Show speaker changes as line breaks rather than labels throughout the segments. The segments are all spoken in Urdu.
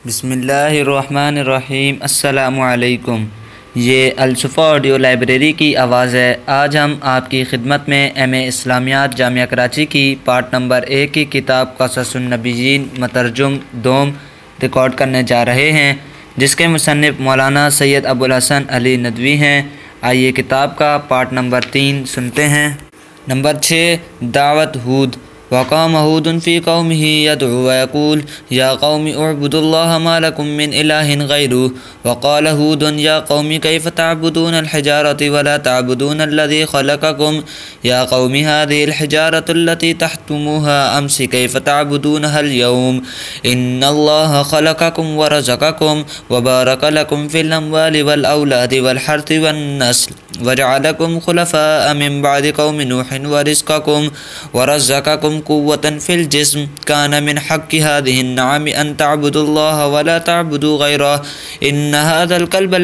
بسم اللہ الرحمن الرحیم۔ السلام علیکم۔ یہ الصفا آڈیو لائبریری کی آواز ہے۔ آج ہم آپ کی خدمت میں ایم اے اسلامیات جامعہ کراچی کی پارٹ نمبر 1 کی کتاب قصص النبیین مترجم دوم ریکارڈ کرنے جا رہے ہیں، جس کے مصنف مولانا سید ابوالحسن علی ندوی ہیں۔ آئیے کتاب کا پارٹ نمبر 3 سنتے ہیں۔ نمبر 6، دعوت ہود۔ وقام ہود فی قومہ یدعو ویقول یا قوم اعبدوا اللہ ما لکم من الہ غیرہ وقال ہود یا قوم کیف تعبدون الحجارة ولا تعبدون الذی خلقکم یا قوم هذه الحجارة التي تحتموها امس کیف تعبدونها اليوم ان اللہ خلقکم ورزقکم وبارک لکم فی الاموال والاولاد والحرث والنسل وجعلکم خلفاء من بعد قوم نوح ورزقکم ورزقکم قوة في الجسم كان من حق هذه النعم أن تعبدوا الله ولا تعبدوا غيره إن هذا الكلب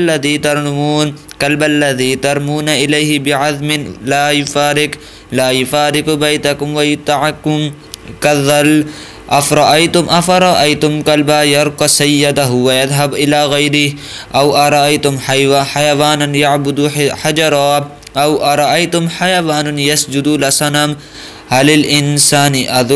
الذي ترمون إليه بعزم لا يفارق بيتكم ويتعكم كالظل أفرأيتم كلبا يرقى سيده ويذهب إلى غيره أو أرأيتم حيوانا يعبد حجرا أو أرأيتم حيوان يسجد لصنم هل الانسان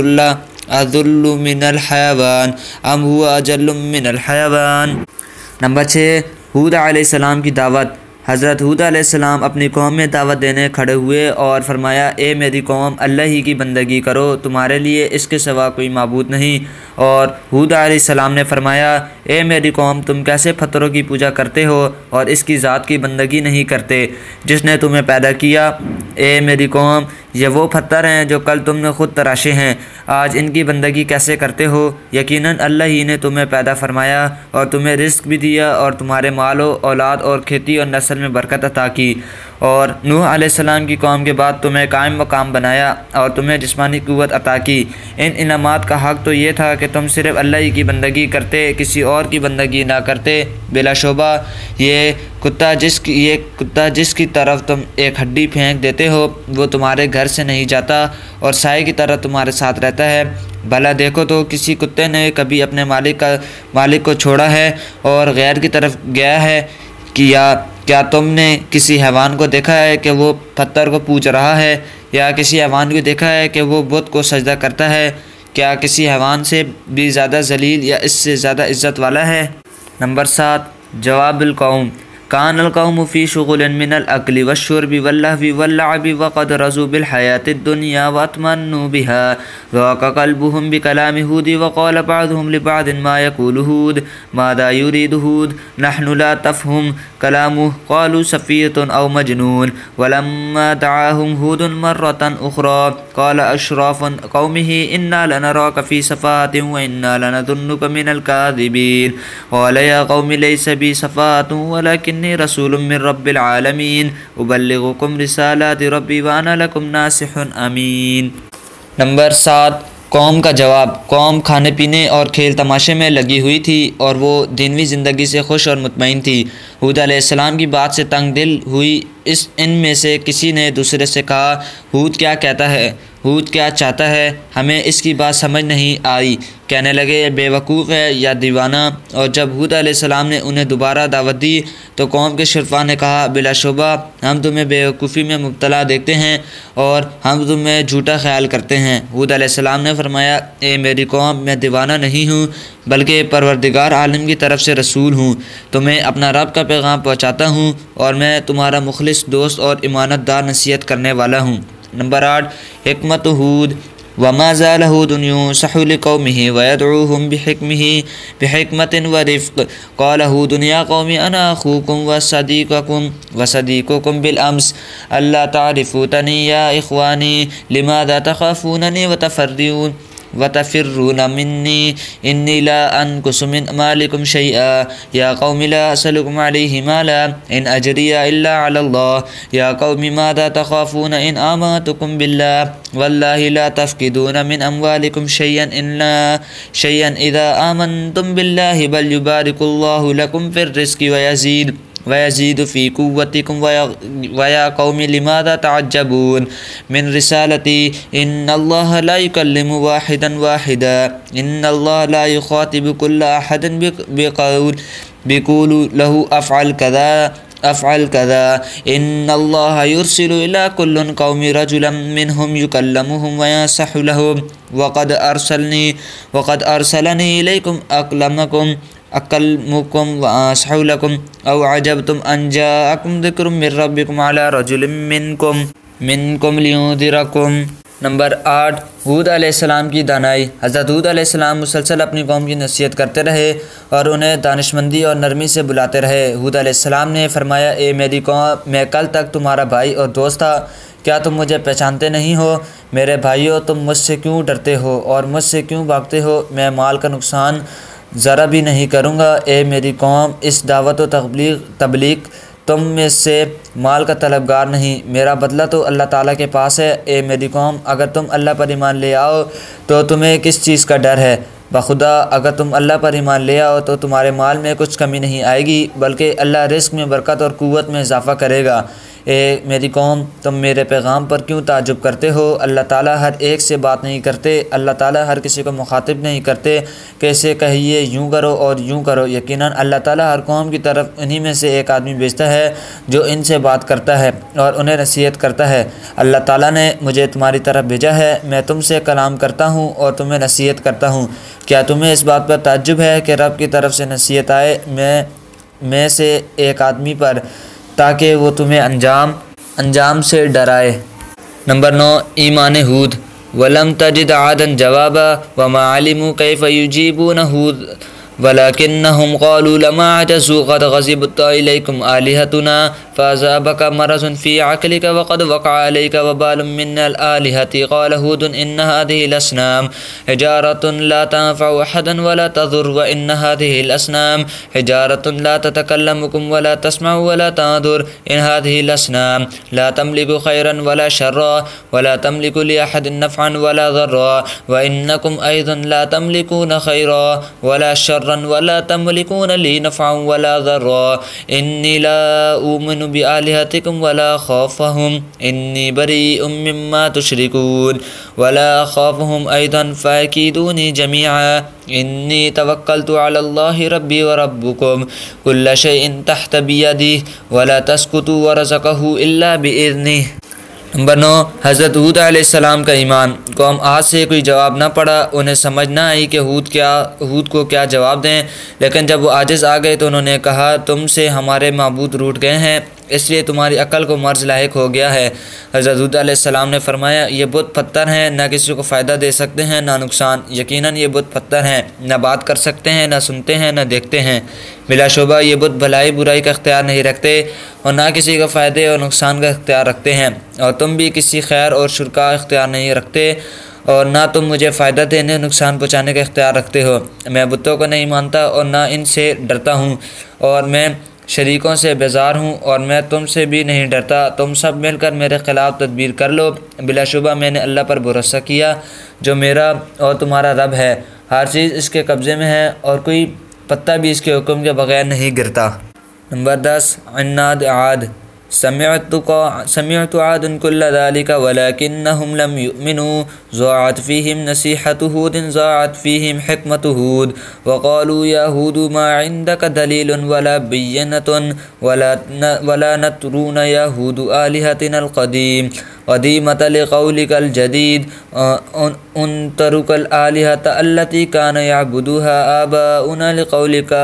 اذل من الحیوان ام هو اجل من الحیوان۔ نمبر 6، ہود علیہ السلام کی دعوت۔ حضرت ہود علیہ السلام اپنی قوم میں دعوت دینے کھڑے ہوئے اور فرمایا، اے میری قوم، اللہ ہی کی بندگی کرو، تمہارے لیے اس کے سوا کوئی معبود نہیں۔ اور ہود علیہ السلام نے فرمایا، اے میری قوم، تم کیسے پتھروں کی پوجا کرتے ہو اور اس کی ذات کی بندگی نہیں کرتے جس نے تمہیں پیدا کیا۔ اے میری قوم، یہ وہ پتھر ہیں جو کل تم نے خود تراشے ہیں، آج ان کی بندگی کیسے کرتے ہو؟ یقیناً اللہ ہی نے تمہیں پیدا فرمایا اور تمہیں رزق بھی دیا اور تمہارے مال و اولاد اور کھیتی اور نسل میں برکت عطا کی، اور نوح علیہ السلام کی قوم کے بعد تمہیں قائم مقام بنایا اور تمہیں جسمانی قوت عطا کی۔ ان انعامات کا حق تو یہ تھا کہ تم صرف اللہ ہی کی بندگی کرتے، کسی اور کی بندگی نہ کرتے۔ بلا شبہ یہ کتا جس کی طرف تم ایک ہڈی پھینک دیتے ہو وہ تمہارے گھر سے نہیں جاتا اور سائے کی طرح تمہارے ساتھ رہتا ہے۔ بھلا دیکھو تو کسی کتے نے کبھی اپنے مالک کو چھوڑا ہے اور غیر کی طرف گیا ہے؟ کیا تم نے کسی حیوان کو دیکھا ہے کہ وہ پتھر کو پوج رہا ہے، یا کسی حیوان کو دیکھا ہے کہ وہ بت کو سجدہ کرتا ہے؟ کیا کسی حیوان سے بھی زیادہ ذلیل یا اس سے زیادہ عزت والا ہے؟ نمبر 7، جواب القوم۔ کان القوم فی شغل من الاکل والشرب واللہو واللعب وقد رضوا بالحیاة الدنیا واطمأنوا بها ضاق قلبهم بکلام ہود وقال بعضهم لبعض ما يقول هود ماذا يريد هود نحن لا تفهم كلامه قالوا سفیہۃ او مجنون ولما دعاهم هود مرة أخرى قال أشراف قومه إنا لنراك في سفاهة وإنا لنظنك من الكاذبين قال يا قوم ليس بي سفاهة ولكن رسول من رب العالمین ابلغکم رسالات ربی وانا لکم ناصح امین۔ نمبر 7، قوم کا جواب۔ قوم کھانے پینے اور کھیل تماشے میں لگی ہوئی تھی اور وہ دینوی زندگی سے خوش اور مطمئن تھی۔ ہود علیہ السلام کی بات سے تنگ دل ہوئی ان میں سے کسی نے دوسرے سے کہا، ہود کیا کہتا ہے؟ ہود کیا چاہتا ہے؟ ہمیں اس کی بات سمجھ نہیں آئی۔ کہنے لگے یہ بے وقوف ہے یا دیوانہ۔ اور جب ہود علیہ السلام نے انہیں دوبارہ دعوت دی تو قوم کے شرفا نے کہا، بلا شبہ ہم تمہیں بے وقوفی میں مبتلا دیکھتے ہیں اور ہم تمہیں جھوٹا خیال کرتے ہیں۔ ہود علیہ السلام نے فرمایا، اے میری قوم، میں دیوانہ نہیں ہوں بلکہ پروردگار عالم کی طرف سے رسول ہوں، تمہیں اپنا رب کا پیغام پہنچاتا ہوں اور میں تمہارا مخلص دوست اور امانت دار نصیحت کرنے والا ہوں۔ نمبر 8، حکمت ہود۔ وما زال هود ينصح لقومه ويدعوهم بحكمة ورفق قال هود يا قوم أنا أخوكم وصديقكم بالأمس ألا تعرفوني يا إخواني لماذا تخافونني وتفرون مني إني لا أنقص من مالكم شيئا يا قوم لا أسألكم عليه مالا إن أجري إلا على الله يا قوم ماذا تخافون إن آمنتكم بالله والله لا تفقدون من أموالكم شيئا إذا آمنتم بالله بل يبارك الله لكم في الرزق ويزيد ويزيد في قوتكم ويا قوم لماذا تعجبون من رسالتي إن الله لا يكلم واحدا إن الله لا يخاطب كل أحد بقول له أفعل كذا إن الله يرسل إلى كل قوم رجلا منهم يكلمهم وينصح لهم وقد أرسلني إليكم أكلمكم وأنصح لكم أو عجبتم أن جاءكم ذكر من ربكم على رجل منكم لينذركم۔ نمبر 8، ہود علیہ السلام کی دانائی۔ حضرت ہود علیہ السلام مسلسل اپنی قوم کی نصیحت کرتے رہے اور انہیں دانشمندی اور نرمی سے بلاتے رہے۔ ہود علیہ السلام نے فرمایا، اے میری قوم، میں کل تک تمہارا بھائی اور دوست تھا، کیا تم مجھے پہچانتے نہیں ہو؟ میرے بھائیو، تم مجھ سے کیوں ڈرتے ہو اور مجھ سے کیوں بھاگتے ہو؟ میں مال کا نقصان ذرا بھی نہیں کروں گا۔ اے میری قوم، اس دعوت و تبلیغ تم میں سے مال کا طلبگار نہیں، میرا بدلہ تو اللہ تعالیٰ کے پاس ہے۔ اے میری قوم، اگر تم اللہ پر ایمان لے آؤ تو تمہیں کس چیز کا ڈر ہے؟ بخدا اگر تم اللہ پر ایمان لے آؤ تو تمہارے مال میں کچھ کمی نہیں آئے گی، بلکہ اللہ رزق میں برکت اور قوت میں اضافہ کرے گا۔ اے میری قوم، تم میرے پیغام پر کیوں تعجب کرتے ہو؟ اللہ تعالیٰ ہر ایک سے بات نہیں کرتے، اللہ تعالیٰ ہر کسی کو مخاطب نہیں کرتے کہ اسے کہیے یوں کرو اور یوں کرو۔ یقیناً اللہ تعالیٰ ہر قوم کی طرف انہی میں سے ایک آدمی بھیجتا ہے جو ان سے بات کرتا ہے اور انہیں نصیحت کرتا ہے۔ اللہ تعالیٰ نے مجھے تمہاری طرف بھیجا ہے، میں تم سے کلام کرتا ہوں اور تمہیں نصیحت کرتا ہوں۔ کیا تمہیں اس بات پر تعجب ہے کہ رب کی طرف سے نصیحت آئے میں سے ایک آدمی پر، تاکہ وہ تمہیں انجام سے ڈرائے؟ نمبر 9، ایمان ہود۔ وَلَمْ تَجِدْ عَادًا جَوَابًا وَمَا عَلِمُوا كَيْفَ يُجِيبُونَ هُودًا وَلَكِنَّهُمْ قَالُوا لَمَا عَجَزُوا قَدْ غَضِبْتَ إِلَيْكُمْ آلِهَتُنَا فَأَصَابَكَ مَرَضٌ فِي عَقْلِكَ وَقَدْ وَقَعَ عَلَيْكَ وَبَالٌ مِّنَ الْآلِهَةِ قَالَ هُودٌ إِنَّ هَٰذِهِ الْأَصْنَامَ حِجَارَةٌ لَّا تَنفَعُ أَحَدًا وَلَا تَضُرُّ وَإِنَّ هَٰذِهِ الْأَصْنَامَ حِجَارَةٌ لَّا تَتَكَلَّمُ وَلَا تَسْمَعُ وَلَا تَنظُرُ إِنَّ هَٰذِهِ الْأَصْنَامَ لَا تَمْلِكُ خَيْرًا وَلَا شَرًّا وَلَا تَمْلِكُ لِأَحَدٍ نَّفْعًا وَلَا ضَرًّا وَإِنَّكُمْ أَيْضًا لَّا تَمْلِكُونَ خَيْرًا وَلَا شَرًّا وَلَا تَمْلِكُونَ لِي نَفْعًا وَلَا ضَرًّا إِنِّي لَا أُؤْمِنُ بِآلِهَتِكُمْ وَلَا أَخَافُهُمْ إِنِّي بَرِيءٌ مِّمَّا تُشْرِكُونَ وَلَا أَخَافُهُمْ أَيْضًا فَكِيدُونِي جَمِيعًا إِنِّي تَوَكَّلْتُ عَلَى اللَّهِ رَبِّي وَرَبُّكُمْ كُلَّ شَيْءٍ تَحْتَ بِيَدِهِ وَلَا تَسْقُطُوا وَرَزَقَهُ إِلَّا بِإِذْنِهِ۔ نمبر 9، حضرت ہود علیہ السلام کا ایمان۔ قوم عاد سے کوئی جواب نہ پڑا، انہیں سمجھ نہ آئی کہ ہود کو کیا جواب دیں، لیکن جب وہ عاجز آ گئے تو انہوں نے کہا، تم سے ہمارے معبود روٹھ گئے ہیں، اس لیے تمہاری عقل کو مرض لاحق ہو گیا ہے۔ حضرت ہود علیہ السلام نے فرمایا، یہ بت پتھر ہیں، نہ کسی کو فائدہ دے سکتے ہیں نہ نقصان۔ یقیناً یہ بت پتھر ہیں، نہ بات کر سکتے ہیں، نہ سنتے ہیں، نہ دیکھتے ہیں۔ بلا شبہ یہ بت بھلائی برائی کا اختیار نہیں رکھتے اور نہ کسی کو فائدے اور نقصان کا اختیار رکھتے ہیں، اور تم بھی کسی خیر اور شر کا اختیار نہیں رکھتے اور نہ تم مجھے فائدہ دینے اور نقصان پہنچانے کا اختیار رکھتے ہو۔ میں بتوں کو نہیں مانتا اور نہ ان سے ڈرتا ہوں، اور میں شریکوں سے بیزار ہوں اور میں تم سے بھی نہیں ڈرتا۔ تم سب مل کر میرے خلاف تدبیر کر لو۔ بلا شبہ میں نے اللہ پر بھروسہ کیا جو میرا اور تمہارا رب ہے، ہر چیز اس کے قبضے میں ہے اور کوئی پتا بھی اس کے حکم کے بغیر نہیں گرتا۔ نمبر 10، عناد عاد۔ سمعت عاد كل ذلك ولكنهم لم يؤمنوا ضاعت فيهم نصيحة هود ضاعت فيهم حكمة هود وقالوا يا هود ما عندك دليل ولا بينة ولا نترون يا هود آلهتنا قديمة لقولك الجديد أن ترك الآلهة التي كان يعبدها آباؤنا لقولك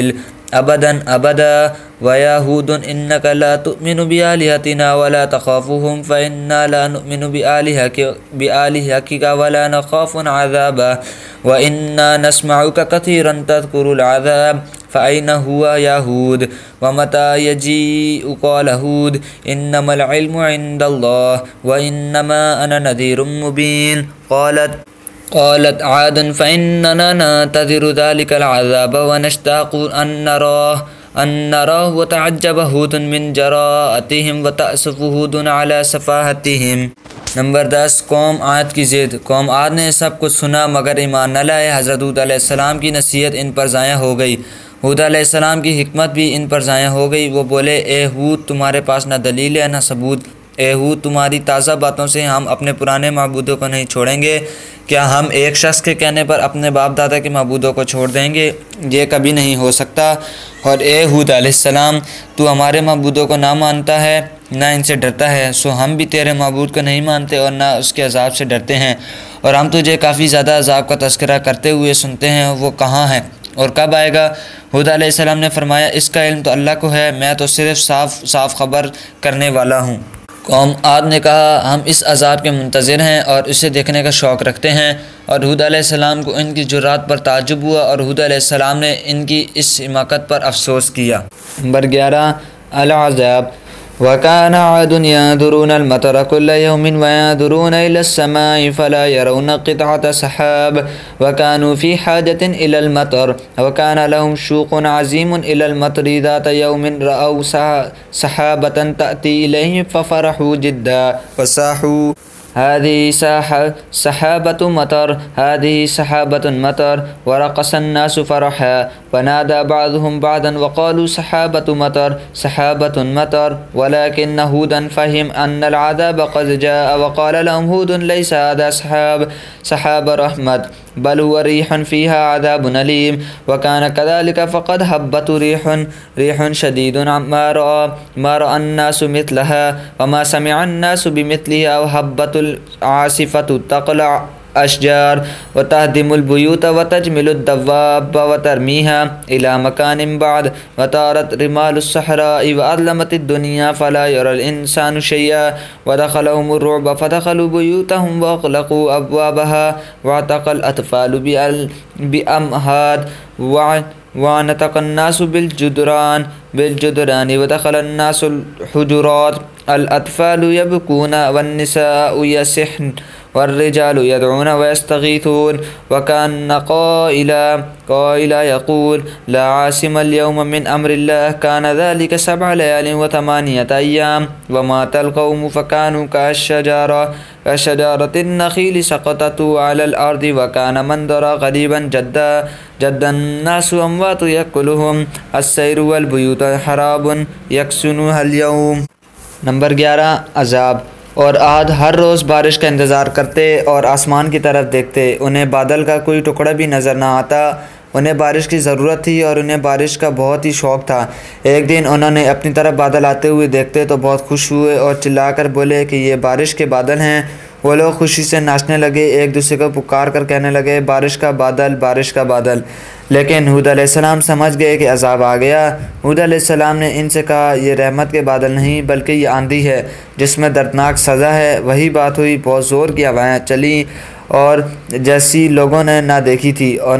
أبدا ويا هود إنك لا تؤمن بآلهتنا ولا تخافهم فإنا لا نؤمن بآلهتك ولا نخاف عذابه وإنا نسمعك كثيرا تذكر العذاب فأين هو يا هود ومتى يجيء قال هود إنما العلم عند الله وإنما أنا نذير مبين قالت عاد فإننا ننتظر ذلك العذاب ونشتاق أن نراه وتعجب هود من جراءتهم وتأسف هود على سفاهتهم۔ نمبر 10، قوم عاد کی ضد۔ قوم عاد نے سب کچھ سنا مگر ایمان نہ لائے۔ حضرت ہود علیہ السلام کی نصیحت ان پر ضائع ہو گئی ہود علیہ السلام کی حکمت بھی ان پر ضائع ہو گئی۔ وہ بولے، اے ہود، تمہارے پاس نہ دلیل ہے نہ ثبوت۔ اے ہود، تمہاری تازہ باتوں سے ہم اپنے پرانے معبودوں کو نہیں چھوڑیں گے۔ کیا ہم ایک شخص کے کہنے پر اپنے باپ دادا کے معبودوں کو چھوڑ دیں گے؟ یہ کبھی نہیں ہو سکتا۔ اور اے ہود علیہ السلام، تو ہمارے معبودوں کو نہ مانتا ہے نہ ان سے ڈرتا ہے، سو ہم بھی تیرے معبود کو نہیں مانتے اور نہ اس کے عذاب سے ڈرتے ہیں، اور ہم تجھے کافی زیادہ عذاب کا تذکرہ کرتے ہوئے سنتے ہیں، وہ کہاں ہے اور کب آئے گا؟ ہود علیہ السلام نے فرمایا، اس کا علم تو اللہ کو ہے، میں تو صرف صاف خبر کرنے والا ہوں۔ قوم عاد نے کہا، ہم اس عذاب کے منتظر ہیں اور اسے دیکھنے کا شوق رکھتے ہیں، اور ہود علیہ السلام کو ان کی جرات پر تعجب ہوا، اور ہود علیہ السلام نے ان کی اس حماقت پر افسوس کیا۔ نمبر 11 العذاب۔ وَكَانَ عَادٌ يَنظُرُونَ الْمَطَرَ كُلَّ يَوْمٍ وَيَنظُرُونَ إِلَى السَّمَاءِ فَلَا يَرَوْنَ قِطْعَةَ سَحَابٍ وَكَانُوا فِي حَاجَةٍ إِلَى الْمَطَرِ وَكَانَ لَهُمْ شَوْقٌ عَظِيمٌ إِلَى الْمَطَرِ ذَاتَ يَوْمٍ رَأَوْا سَحَابَةً تَأْتِي إِلَيْهِمْ فَفَرَحُوا جِدًّا وَصَاحُوا هذه سحابة مطر هذه سحابة مطر ورقص الناس فرحا ونادى بعضهم بعضا وقالوا سحابة مطر ولكن هودا فهم أن العذاب قد جاء وقال لهم هود ليس هذا سحاب رحمة بل هو ريح فيها عذاب أليم وكان كذلك فقد هبت ريح شديد ما رأى الناس مثلها وما سمع الناس بمثلها أو هبت العاصفة تقلع أشجار وتهدم البيوت وتجمل الدواب وترميها إلى مكان بعد وطارت رمال الصحراء وأظلمت الدنيا فلا يرى الإنسان شيئا ودخلهم الرعب فدخلوا بيوتهم وأغلقوا أبوابها واعتق الأطفال بأمهات ونطق الناس بالجدران ودخل الناس الحجرات الأطفال يبكون والنساء يسحن والرجال يدعون ويستغيثون وكان قائلا يقول لا عاصم اليوم من أمر الله كان ذلك 7 ليال و8 أيام ومات القوم فكانوا كشجارة النخيل سقطت على الأرض وكان منظرا غريبا جدا الناس أموات يأكلهم السير والبيوت حراب يكسنها اليوم۔ نمبر 11 عذاب۔ اور عاد ہر روز بارش کا انتظار کرتے اور آسمان کی طرف دیکھتے، انہیں بادل کا کوئی ٹکڑا بھی نظر نہ آتا۔ انہیں بارش کی ضرورت تھی اور انہیں بارش کا بہت ہی شوق تھا۔ ایک دن انہوں نے اپنی طرف بادل آتے ہوئے دیکھتے تو بہت خوش ہوئے اور چلا کر بولے کہ یہ بارش کے بادل ہیں۔ وہ لوگ خوشی سے ناچنے لگے، ایک دوسرے کو پکار کر کہنے لگے، بارش کا بادل، بارش کا بادل۔ لیکن ہود علیہ السلام سمجھ گئے کہ عذاب آ گیا۔ ہود علیہ السلام نے ان سے کہا، یہ رحمت کے بادل نہیں بلکہ یہ آندھی ہے جس میں دردناک سزا ہے۔ وہی بات ہوئی، بہت زور کی ہوائیں چلیں اور جیسی لوگوں نے نہ دیکھی تھی اور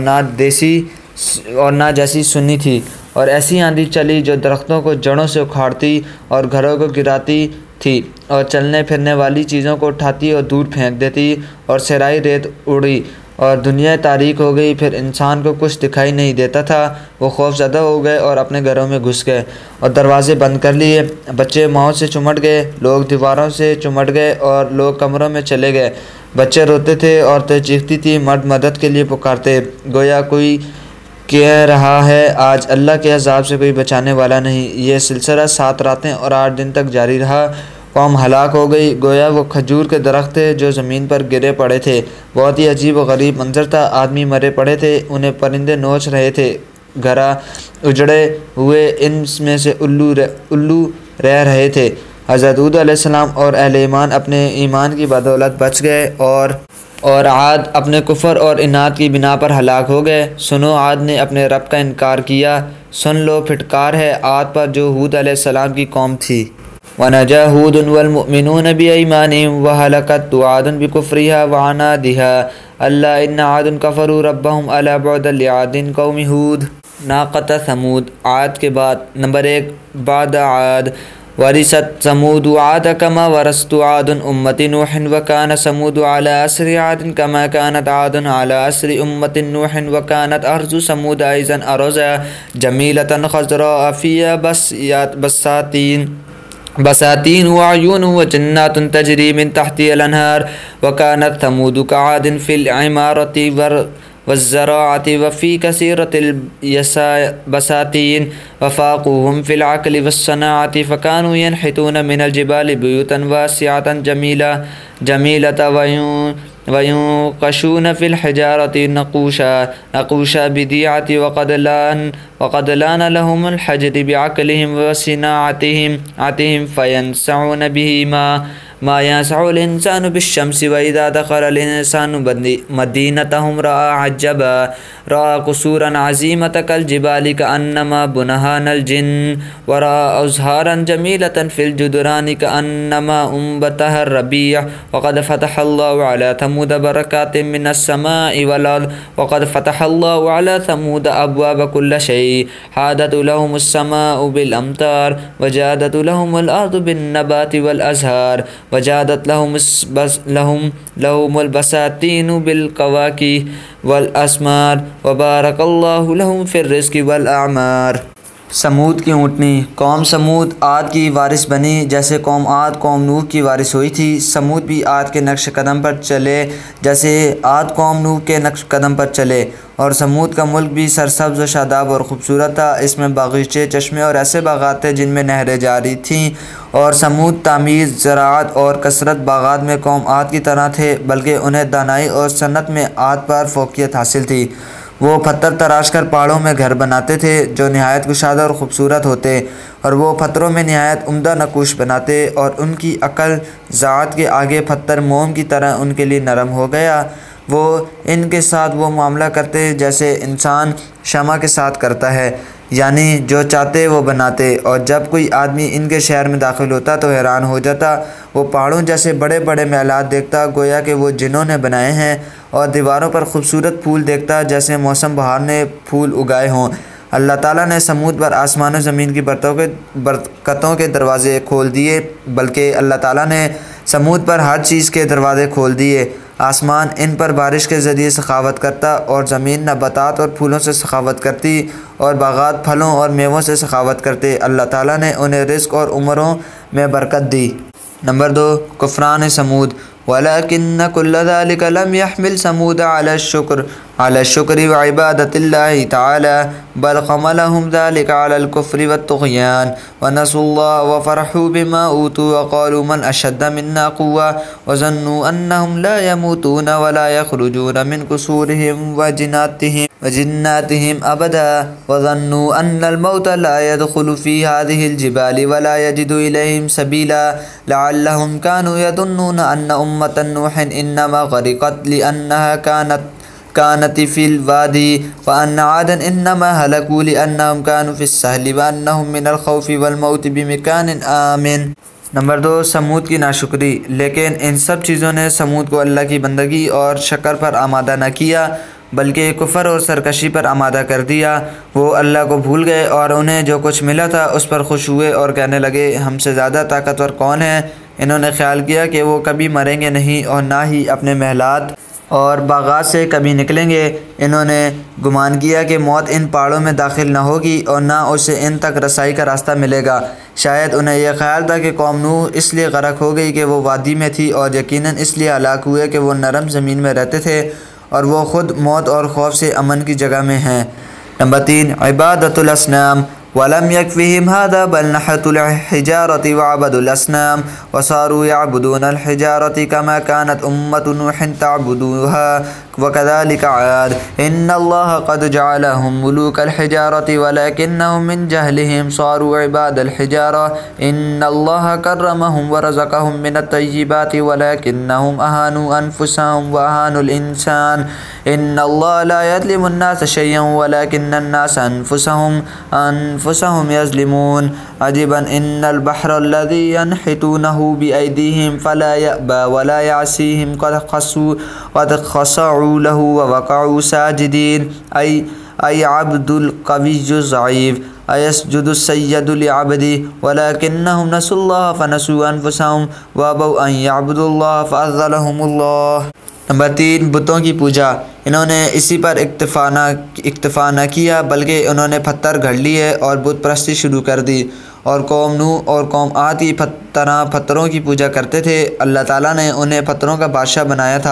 نہ جیسی سنی تھی، اور ایسی آندھی چلی جو درختوں کو جڑوں سے اکھاڑتی اور گھروں کو گراتی تھی اور چلنے پھرنے والی چیزوں کو اٹھاتی اور دور پھینک دیتی، اور صحرائی ریت اڑی اور دنیا تاریک ہو گئی۔ پھر انسان کو کچھ دکھائی نہیں دیتا تھا۔ وہ خوف زدہ ہو گئے اور اپنے گھروں میں گھس گئے اور دروازے بند کر لیے۔ بچے ماؤں سے چمٹ گئے، لوگ دیواروں سے چمٹ گئے اور لوگ کمروں میں چلے گئے۔ بچے روتے تھے، عورتیں چیختی تھیں، مرد مدد کے لیے پکارتے، گویا کوئی کہہ رہا ہے آج اللہ کے عذاب سے کوئی بچانے والا نہیں۔ یہ سلسلہ 7 راتیں اور 8 دن تک جاری رہا۔ قوم ہلاک ہو گئی، گویا وہ کھجور کے درخت تھے جو زمین پر گرے پڑے تھے۔ بہت ہی عجیب و غریب منظر تھا، آدمی مرے پڑے تھے، انہیں پرندے نوچ رہے تھے، گھرا اجڑے ہوئے ان میں سے الو رہ رہے تھے۔ حضرت ہود علیہ السلام اور اہل ایمان اپنے ایمان کی بدولت بچ گئے اور عاد اپنے کفر اور اناد کی بنا پر ہلاک ہو گئے۔ سنو، عاد نے اپنے رب کا انکار کیا، سن لو پھٹکار ہے عاد پر جو ہود علیہ السلام کی قوم تھی۔ وَنَجَا هُودٌ وَالْمُؤْمِنُونَ بِأَيْمَانِهِمْ وَهَلَكَتْ عَادٌ بِكُفْرِهَا وَعَنَادِهَا أَلَّا إِنَّ عَادٌ كَفَرُوا رَبَّهُمْ أَلَا بُعْدًا لِعَادٍ قَوْمِ هُود۔ ناقۃ ثمود۔ عاد کے بعد نمبر 1 بعد عاد۔ ورثت ثمود عاد كما ورثت عاد أمة نوح وكان ثمود على أثر عاد كما كانت عاد على أثر أمة نوح وكانت أرض ثمود أيضا أرضا جميلة خضراء فيها بساتين وعيون وجنات تجري من تحتها الأنهار وكانت ثمود كعاد في العمارة والزراعة وفي كثيرة البساتين وفاقوهم في العقل والصناعة فكانوا ينحتون من الجبال بيوتا واسعة جميلة وينقشون في الحجارة نقوش بديعة وقد لان لهم الحجر بعقلهم وصناعتهم فينسعون به ما ينسع الإنسان بالشمس وإذا دخل الإنسان مدينتهم رأى قصورا عظيمة كالجبال كأنما بناها الجن ورأى أزهارا جميلة في الجدران كأنما أنبتها الربيع وقد فتح الله على ثمود بركات من السماء والأرض وقد فتح الله على ثمود أبواب كل شيء حادت لهم السماء بالأمطار وجادت لهم الأرض بالنبات والأزهار وجادت لهم البساتين بالكواكب والأسمار وبارك الله لهم في الرزق والأعمار۔ سمود کی اونٹنی۔ قوم سمود عاد کی وارث بنی جیسے قوم عاد قوم نوح کی وارث ہوئی تھی۔ سمود بھی عاد کے نقش قدم پر چلے جیسے عاد قوم نوح کے نقش قدم پر چلے، اور سمود کا ملک بھی سرسبز و شاداب اور خوبصورت تھا۔ اس میں باغیچے، چشمے اور ایسے باغات تھے جن میں نہریں جاری تھیں، اور سمود تمیز، زراعت اور کثرت باغات میں قوم عاد کی طرح تھے، بلکہ انہیں دانائی اور صنعت میں عاد پر فوقیت حاصل تھی۔ وہ پتھر تراش کر پہاڑوں میں گھر بناتے تھے جو نہایت کشادہ اور خوبصورت ہوتے، اور وہ پتھروں میں نہایت عمدہ نقوش بناتے، اور ان کی عقل ذات کے آگے پتھر موم کی طرح ان کے لیے نرم ہو گیا۔ وہ ان کے ساتھ وہ معاملہ کرتے جیسے انسان شمع کے ساتھ کرتا ہے، یعنی جو چاہتے وہ بناتے، اور جب کوئی آدمی ان کے شہر میں داخل ہوتا تو حیران ہو جاتا۔ وہ پہاڑوں جیسے بڑے بڑے محلات دیکھتا گویا کہ وہ جنوں نے بنائے ہیں، اور دیواروں پر خوبصورت پھول دیکھتا جیسے موسم بہار نے پھول اگائے ہوں۔ اللہ تعالیٰ نے سمود پر آسمان و زمین کی برکتوں کے دروازے کھول دیے، بلکہ اللہ تعالیٰ نے سمود پر ہر چیز کے دروازے کھول دیے۔ آسمان ان پر بارش کے ذریعے سخاوت کرتا، اور زمین نباتات اور پھولوں سے سخاوت کرتی، اور باغات پھلوں اور میووں سے سخاوت کرتے۔ اللہ تعالیٰ نے انہیں رزق اور عمروں میں برکت دی۔ نمبر 2، کفران سمود۔ وَلَكِنَّ كُلَّ ذَلِكَ لَمْ يَحْمِلْ سَمُودَ على الشكر وعبادة الله تعالى بل حملهم ذلك على الكفر والطغيان ونسوا الله وفرحوا بما أوتوا وقالوا من أشد منا قوة وظنوا أنهم لا يموتون ولا يخرجون من قصورهم وجناتهم أبدا وظنوا أن الموت لا يدخل في هذه الجبال ولا يجد إليهم سبيلا لعلهم كانوا يظنون أن أمة نوح إنما غرقت لأنها كانت في الوادي وأن عادا إنما هلكوا لأنهم كانوا في السهل وأنهم من الخوف والموت بمكان آمن۔ نمبر 2، سمود کی ناشکری۔ لیکن ان سب چیزوں نے سمود کو اللہ کی بندگی اور شکر پر آمادہ نہ کیا، بلکہ کفر اور سرکشی پر آمادہ کر دیا۔ وہ اللہ کو بھول گئے اور انہیں جو کچھ ملا تھا اس پر خوش ہوئے اور کہنے لگے ہم سے زیادہ طاقتور کون ہے۔ انہوں نے خیال کیا کہ وہ کبھی مریں گے نہیں اور نہ ہی اپنے محلات اور باغات سے کبھی نکلیں گے۔ انہوں نے گمان کیا کہ موت ان پہاڑوں میں داخل نہ ہوگی اور نہ اسے ان تک رسائی کا راستہ ملے گا۔ شاید انہیں یہ خیال تھا کہ قوم نوح اس لیے غرق ہو گئی کہ وہ وادی میں تھی، اور یقیناً اس لیے ہلاک ہوئے کہ وہ نرم زمین میں رہتے تھے اور وہ خود موت اور خوف سے امن کی جگہ میں ہیں۔ نمبر 3، عبادت الاصنام۔ وَلَمْ يَكْفِهِمْ هَذَا بَلْ نَحَتُوا الْحِجَارَةِ وَعَبَدُوا الْأَصْنَامَ وَصَارُوا يَعْبُدُونَ الْحِجَارَةَ كَمَا كَانَتْ أُمَّةُ نُوحٍ تَعْبُدُهَا وَكَذَلِكَ عَادٌ إِنَّ اللَّهَ قَدْ جَعَلَهُمْ مُلُوكَ الْحِجَارَةِ وَلَكِنَّهُمْ مِنْ جَهْلِهِمْ صَارُوا عِبَادَ الْحِجَارَةِ إِنَّ اللَّهَ كَرَّمَهُمْ وَرَزَقَهُمْ مِنَ الطَّيِّبَاتِ وَلَكِنَّهُمْ أَهَانُوا أَنفُسَهُمْ وَأَهَانُوا الْإِنسَانَ إِنَّ اللَّهَ لَا يَظْلِمُ النَّاسَ شَيْئًا وَلَكِنَّ النَّاسَ أَنفُسَهُمْ يَظْلِمُونَ عَجِبًا إِنَّ الْبَحْرَ الَّذِي يَنْحِتُونَهُ بِأَيْدِيهِمْ فَلَا يَأْبَى وَلَا يَعْصِيهِمْ قَدْ خَشَعُوا له وَوَقَعُوا سَاجِدِينَ أَيْ عَبْدُ الْقَوِيُّ الضَّعِيفُ أَيَسْجُدُ السَّيِّدُ لِعَبْدِهِ وَلَكِنَّهُمْ نَسُوا اللَّهَ فَنَسُوا أَنفُسَهُمْ وَأَبَوْا أَن يَعْبُدُوا اللَّهَ فَأَذَلَهُمُ اللَّهُ۔ نمبر 3، بتوں کی پوجا۔ انہوں نے اسی پر اکتفا نہ کیا بلکہ انہوں نے پتھر گھڑ لیے اور بت پرستی شروع کر دی، اور قوم نوح اور قوم عاد کی طرح پتھروں کی پوجا کرتے تھے۔ اللہ تعالیٰ نے انہیں پتھروں کا بادشاہ بنایا تھا۔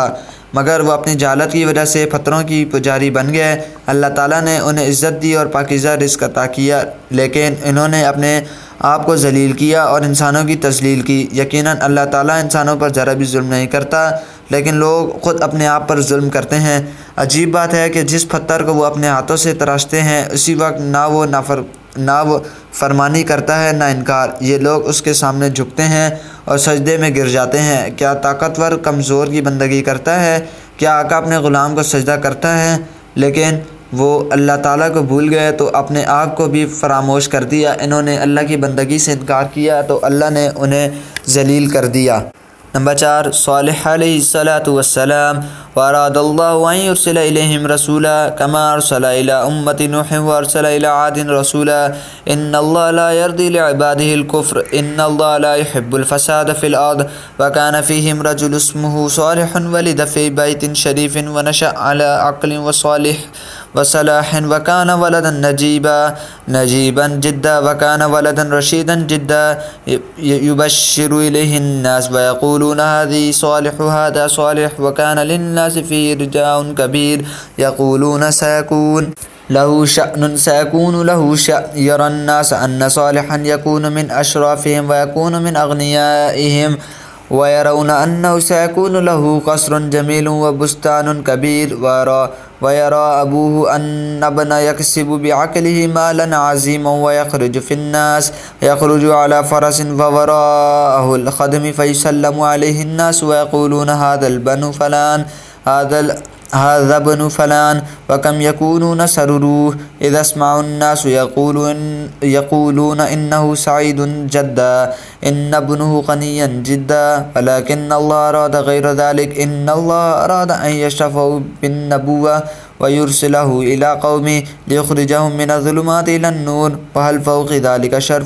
مگر وہ اپنی جہالت کی وجہ سے پتھروں کی پجاری بن گئے۔ اللہ تعالیٰ نے انہیں عزت دی اور پاکیزہ رزق عطا کیا، لیکن انہوں نے اپنے آپ کو ذلیل کیا اور انسانوں کی تذلیل کی۔ یقیناً اللہ تعالیٰ انسانوں پر ذرا بھی ظلم نہیں کرتا، لیکن لوگ خود اپنے آپ پر ظلم کرتے ہیں۔ عجیب بات ہے کہ جس پتھر کو وہ اپنے ہاتھوں سے تراشتے ہیں اسی وقت نہ وہ فرمانی کرتا ہے نہ انکار۔ یہ لوگ اس کے سامنے جھکتے ہیں اور سجدے میں گر جاتے ہیں۔ کیا طاقتور کمزور کی بندگی کرتا ہے؟ کیا آقا اپنے غلام کو سجدہ کرتا ہے؟ لیکن وہ اللہ تعالیٰ کو بھول گئے تو اپنے آپ کو بھی فراموش کر دیا۔ انہوں نے اللہ کی بندگی سے انکار کیا تو اللہ نے انہیں ذلیل کر دیا۔ نمبر 4، صالح علیہ السلام واراد اللہ ان یرسل الیہم رسولا کما ارسل الی امت نوح وارسل الی عاد رسولا ان اللہ لا یرضی لعباده الکفر ان اللہ لا يحب الفساد فی الارض وکان فیہم رجل اسمہ صالح ولد فی بیت شریف ونشأ علی عقل وصلاح وكان ولدا نجيبا جدا وكان ولدا رشيدا جدا يبشر إليه الناس ويقولون هذا صالح وكان للناس فيه رجاء كبير يقولون سيكون له شأن يرى الناس أن صالحا يكون من أشرافهم ويكون من أغنيائهم ويرون أنه سيكون له قصر جميل وبستان كبير ويرى أبوه أن ابن يكسب بعقله مالا عظيما ويخرج في الناس يخرج على فرس فوراءه الخدم فيسلم عليه الناس ويقولون هذا ابن فلان وكم يكونون سرروه إذا اسمعوا الناس يقولون إنه سعيد جدا إن ابنه غنيا جدا ولكن الله أراد غير ذلك إن الله أراد أن يشرفه بالنبوة ويرسله إلى قومه ليخرجهم من الظلمات إلى النور وهل فوق ذلك شرف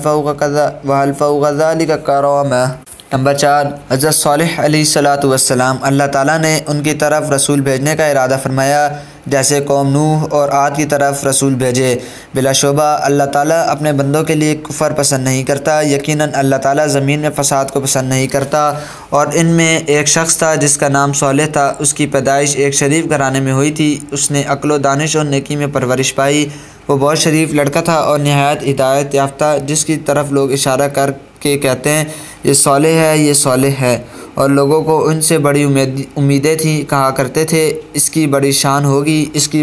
وهل فوق ذلك كرامة۔ نمبر 4، حضرت صالح علیہ السلام اللہ تعالیٰ نے ان کی طرف رسول بھیجنے کا ارادہ فرمایا جیسے قوم نوح اور عاد کی طرف رسول بھیجے۔ بلا شبہ اللہ تعالیٰ اپنے بندوں کے لیے کفر پسند نہیں کرتا۔ یقیناً اللہ تعالیٰ زمین میں فساد کو پسند نہیں کرتا، اور ان میں ایک شخص تھا جس کا نام صالح تھا۔ اس کی پیدائش ایک شریف گھرانے میں ہوئی تھی۔ اس نے عقل و دانش اور نیکی میں پرورش پائی۔ وہ بہت شریف لڑکا تھا اور نہایت ہدایت یافتہ، جس کی طرف لوگ اشارہ کر کے کہتے ہیں یہ صالح ہے، یہ صالح ہے، اور لوگوں کو ان سے بڑی امیدیں تھیں۔ کہا کرتے تھے اس کی بڑی شان ہوگی، اس کی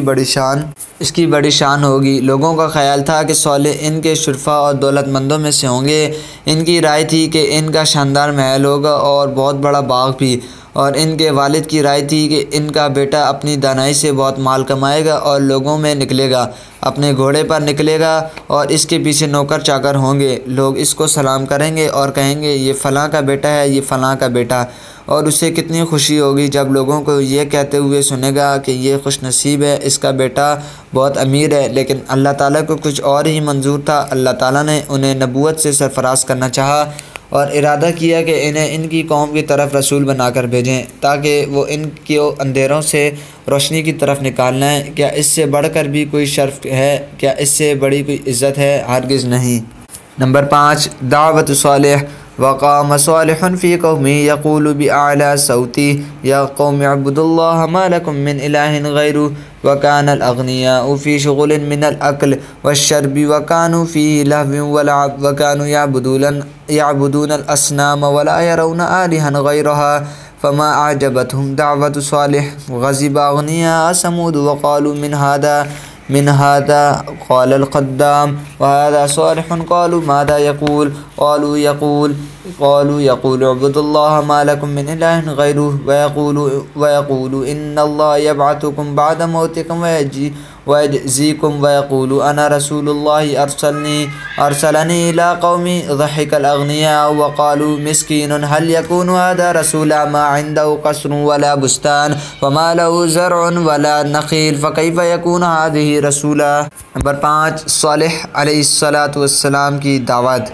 بڑی شان ہوگی۔ لوگوں کا خیال تھا کہ صالح ان کے شرفاء اور دولت مندوں میں سے ہوں گے۔ ان کی رائے تھی کہ ان کا شاندار محل ہوگا اور بہت بڑا باغ بھی، اور ان کے والد کی رائے تھی کہ ان کا بیٹا اپنی دانائی سے بہت مال کمائے گا اور لوگوں میں نکلے گا، اپنے گھوڑے پر نکلے گا اور اس کے پیچھے نوکر چاکر ہوں گے۔ لوگ اس کو سلام کریں گے اور کہیں گے یہ فلاں کا بیٹا ہے، یہ فلاں کا بیٹا، اور اسے کتنی خوشی ہوگی جب لوگوں کو یہ کہتے ہوئے سنے گا کہ یہ خوش نصیب ہے، اس کا بیٹا بہت امیر ہے۔ لیکن اللہ تعالیٰ کو کچھ اور ہی منظور تھا۔ اللہ تعالیٰ نے انہیں نبوت سے سرفراز کرنا چاہا اور ارادہ کیا کہ انہیں ان کی قوم کی طرف رسول بنا کر بھیجیں تاکہ وہ ان کو اندھیروں سے روشنی کی طرف نکال لیں۔ کیا اس سے بڑھ کر بھی کوئی شرف ہے؟ کیا اس سے بڑی کوئی عزت ہے؟ ہرگز نہیں۔ نمبر 5، دعوت صالح وقام صالح فی قومه یقول بأعلی صوتی یا قوم اعبدوا اللہ ما لکم من الہ غیرہ وکان الاغنیاء فی شغل من الاکل والشرب وکانوا فیہ لہو ولعب وکانوا یعبدون الاسنام ولا یرون آلہا غیرہا فما اعجبتهم دعوت صالح غضب اغنیاء ثمود وقالوا من هذا قال القدام وهذا صالح قالوا ماذا يقول قالوا يقول اعبدوا الله ما لكم من إله غيره ويقول إن الله يبعثكم بعد موتكم ويجزيكم ويقول أنا رسول الله أرسلني إلى قومي ضحك الأغنياء وقالوا مسكين هل يكون هذا رسولا ما عنده قصر ولا بستان وما له زرع ولا نخيل فكيف يكون هذه رسولا۔ نمبر 5، صالح علیہ السلام کی دعوت۔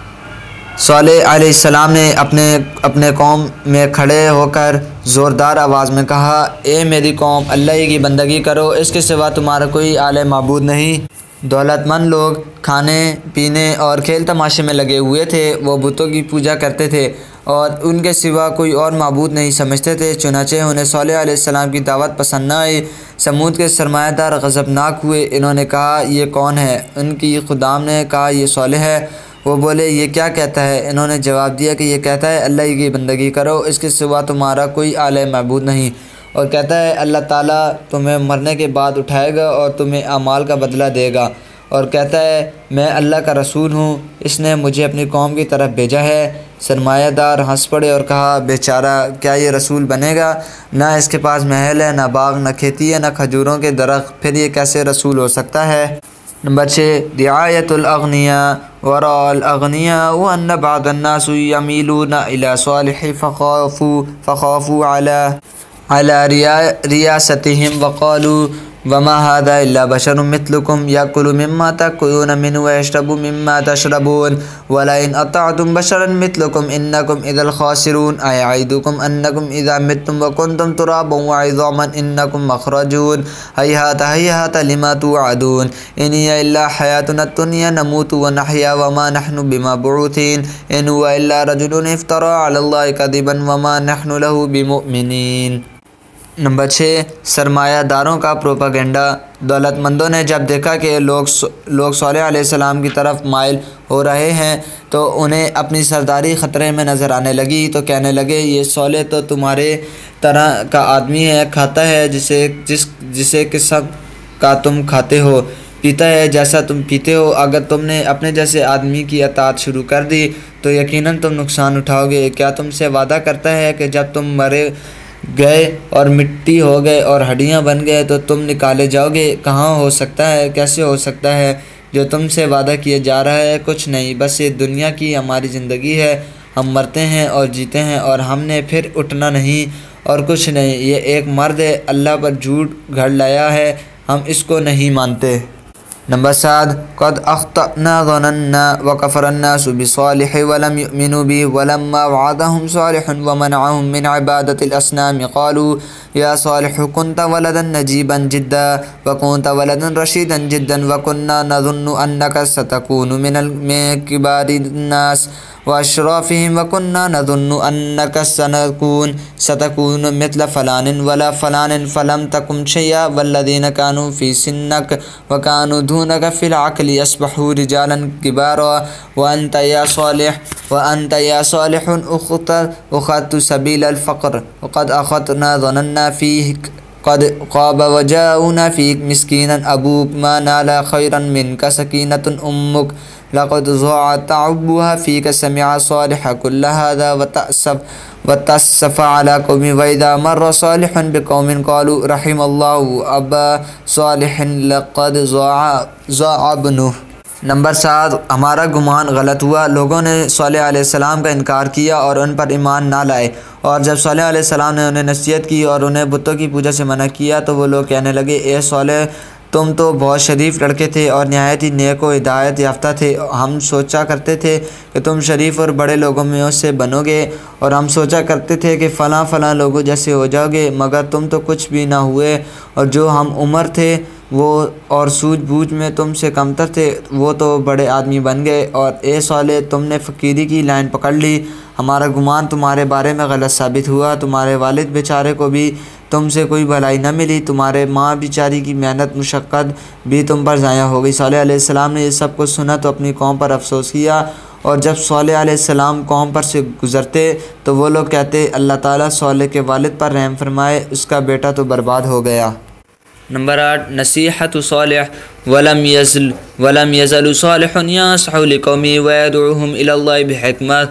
صالح علیہ السلام نے اپنے قوم میں کھڑے ہو کر زوردار آواز میں کہا، اے میری قوم، اللہ ہی کی بندگی کرو، اس کے سوا تمہارا کوئی اعلی معبود نہیں۔ دولت مند لوگ کھانے پینے اور کھیل تماشے میں لگے ہوئے تھے، وہ بتوں کی پوجا کرتے تھے اور ان کے سوا کوئی اور معبود نہیں سمجھتے تھے۔ چنانچہ انہیں صالح علیہ السلام کی دعوت پسند نہ آئی۔ سمود کے سرمایہ دار غضبناک ہوئے، انہوں نے کہا یہ کون ہے؟ ان کی خدام نے کہا یہ صالح ہے۔ وہ بولے یہ کیا کہتا ہے؟ انہوں نے جواب دیا کہ یہ کہتا ہے اللہ ہی کی بندگی کرو، اس کے سوا تمہارا کوئی الہ معبود نہیں، اور کہتا ہے اللہ تعالیٰ تمہیں مرنے کے بعد اٹھائے گا اور تمہیں اعمال کا بدلہ دے گا، اور کہتا ہے میں اللہ کا رسول ہوں، اس نے مجھے اپنی قوم کی طرف بھیجا ہے۔ سرمایہ دار ہنس پڑے اور کہا بیچارہ کیا یہ رسول بنے گا؟ نہ اس کے پاس محل ہے، نہ باغ، نہ کھیتی ہے، نہ کھجوروں کے درخت، پھر یہ کیسے رسول ہو سکتا ہے؟ نمبر 6 رعایت الاغنیاء وراء الاغنیاء وان بعض الناس یمیلون الی صالح فخافوا علی ریاستهم وقالوا وما هذا الا بشر مثلكم یاکل مما تاکلون منه ویشرب مما تشربون ولئن اطعتم بشرا مثلكم انکم اذا الخاسرون ایعدکم انکم اذا متم وکنتم ترابا وعظاما انکم مخرجون ہیہات ہیہات لما توعدون ان هي الا حیاتنا الدنیا نموت ونحیا وما نحن بمبعوثین ان هو الا رجل افترى على الله كذبا وما نحن له بمؤمنین۔ نمبر 6 سرمایہ داروں کا پروپیگنڈا۔ دولت مندوں نے جب دیکھا کہ لوگ صالح علیہ السلام کی طرف مائل ہو رہے ہیں تو انہیں اپنی سرداری خطرے میں نظر آنے لگی، تو کہنے لگے یہ صالح تو تمہارے طرح کا آدمی ہے، کھاتا ہے جسے قسم کا تم کھاتے ہو، پیتا ہے جیسا تم پیتے ہو۔ اگر تم نے اپنے جیسے آدمی کی اطاعت شروع کر دی تو یقیناً تم نقصان اٹھاؤ گے۔ کیا تم سے وعدہ کرتا ہے کہ جب تم مرے گئے اور مٹی ہو گئے اور ہڈیاں بن گئے تو تم نکالے جاؤ گے؟ کہاں ہو سکتا ہے، کیسے ہو سکتا ہے؟ جو تم سے وعدہ کیا جا رہا ہے کچھ نہیں، بس یہ دنیا کی ہماری زندگی ہے، ہم مرتے ہیں اور جیتے ہیں اور ہم نے پھر اٹھنا نہیں اور کچھ نہیں۔ یہ ایک مرد ہے، اللہ پر جھوٹ گھڑ لایا ہے، ہم اس کو نہیں مانتے۔ نمبر 7 قد اخطأنا ظننا وكفر الناس بصالح ولم يؤمنوا به ولما وعدهم صالح ومنعهم من عبادة الأصنام قالوا يا صالح كنت ولدا نجيبا جدا وكنت ولدا رشيدا جدا وكنا نظن أنك ستكون من كبار الناس وأشرافهم وكنا نظن أنك ستكون مثل فلان ولا فلان فلم تكن شيئا والذين كانوا في سنك وكانوا دونك في العقل أصبحوا رجالا كبارا وأنت يا صالح أخذت سبيل الفقر وقد أخذنا ظننا فيك قد قاب وجاؤنا فيك مسكينا أبوك ما نال خيرا منك سكينة أمك لقد ضاع تعبها فيك سمع صالح كل هذا وتأسف على قوم وإذا مر صالح بقوم قالوا رحم الله أبا صالح لقد ضاع ابنه۔ نمبر 7 ہمارا گمان غلط ہوا، لوگوں نے صالح علیہ السلام کا انکار کیا اور ان پر ایمان نہ لائے، اور جب صالح علیہ السلام نے انہیں نصیحت کی اور انہیں بتوں کی پوجا سے منع کیا تو وہ لوگ کہنے لگے اے صالح تم تو بہت شریف لڑکے تھے اور نہایت ہی نیک و ہدایت یافتہ تھے، ہم سوچا کرتے تھے کہ تم شریف اور بڑے لوگوں میں سے بنو گے، اور ہم سوچا کرتے تھے کہ فلاں لوگوں جیسے ہو جاؤ گے، مگر تم تو کچھ بھی نہ ہوئے، اور جو ہم عمر تھے وہ اور سوجھ بوجھ میں تم سے کمتر تھے وہ تو بڑے آدمی بن گئے، اور اے صالح تم نے فقیری کی لائن پکڑ لی، ہمارا گمان تمہارے بارے میں غلط ثابت ہوا، تمہارے والد بیچارے کو بھی تم سے کوئی بھلائی نہ ملی، تمہارے ماں بیچاری کی محنت مشقت بھی تم پر ضائع ہو گئی۔ صالح علیہ السلام نے یہ سب کچھ سنا تو اپنی قوم پر افسوس کیا، اور جب صالح علیہ السلام قوم پر سے گزرتے تو وہ لوگ کہتے اللہ تعالیٰ صالح کے والد پر رحم فرمائے، اس کا بیٹا تو برباد ہو گیا۔
نمبر 8 نصیحت صالح ولم يزل صالح ينصح لقومه ويدعوهم إلى الله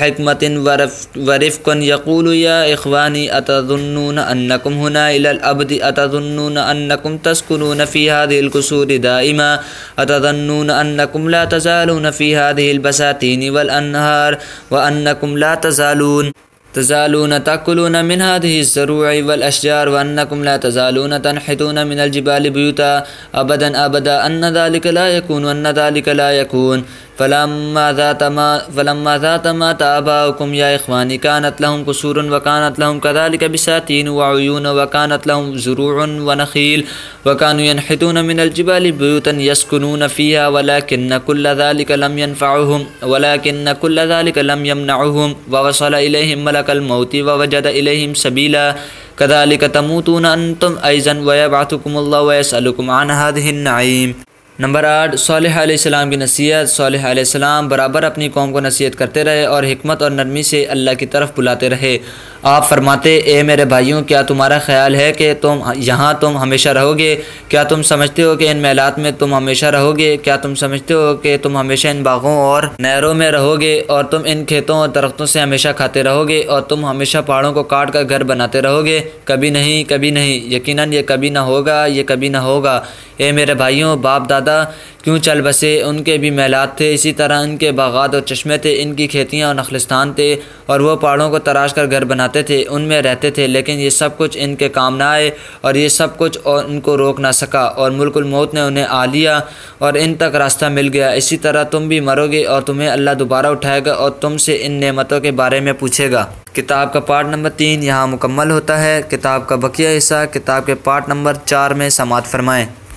بحكمة ورفق يقول يا إخواني أتظنون أنكم هنا إلى الأبد أتظنون أنكم تسكنون في هذه القصور دائما أتظنون أنكم لا تزالون في هذه البساتين والأنهار وأنكم لا تزالون تأكلون من هذه الزروع والأشجار وأنكم لا تزالون تنحتون من الجبال بيوتا أبدا أن ذلك لا يكون فلما ذات ما آباؤكم يا إخواني كانت لهم قصور وكانت لهم كذلك بساتين وعيون وكانت لهم زروع ونخيل وكانوا ينحتون من الجبال بيوتا يسكنون فيها ولكن كل ذلك لم يمنعهم ووصل إليهم ملك الموت ووجد إليهم سبيلا كذلك تموتون أنتم أيضا ويبعثكم الله ويسألكم عن هذه النعيم۔ نمبر 8، صالح علیہ السلام کی نصیحت۔ صالح علیہ السلام برابر اپنی قوم کو نصیحت کرتے رہے اور حکمت اور نرمی سے اللہ کی طرف بلاتے رہے۔ آپ فرماتے، اے میرے بھائیوں، کیا تمہارا خیال ہے کہ تم ہمیشہ رہو گے؟ کیا تم سمجھتے ہو کہ ان محلات میں تم ہمیشہ رہو گے؟ کیا تم سمجھتے ہو کہ تم ہمیشہ ان باغوں اور نہروں میں رہو گے اور تم ان کھیتوں اور درختوں سے ہمیشہ کھاتے رہو گے اور تم ہمیشہ پہاڑوں کو کاٹ کر گھر بناتے رہو گے؟ کبھی نہیں، کبھی نہیں، یقیناً یہ کبھی نہ ہوگا، یہ کبھی نہ ہوگا۔ اے میرے بھائیوں، باپ دادا کیوں چل بسے، ان کے بھی محلات تھے، اسی طرح ان کے باغات اور چشمے تھے، ان کی کھیتیاں اور نخلستان تھے، اور وہ پہاڑوں کو تراش کر گھر بناتے تھے، ان میں رہتے تھے، لیکن یہ سب کچھ ان کے کام نہ آئے اور یہ سب کچھ ان کو روک نہ سکا، اور ملک الموت نے انہیں آ لیا اور ان تک راستہ مل گیا۔ اسی طرح تم بھی مرو گے اور تمہیں اللہ دوبارہ اٹھائے گا اور تم سے ان نعمتوں کے بارے میں پوچھے گا۔ کتاب کا پارٹ نمبر 3 یہاں مکمل ہوتا ہے۔ کتاب کا بقیہ حصہ کتاب کے پارٹ نمبر 4 میں سماعت فرمائیں۔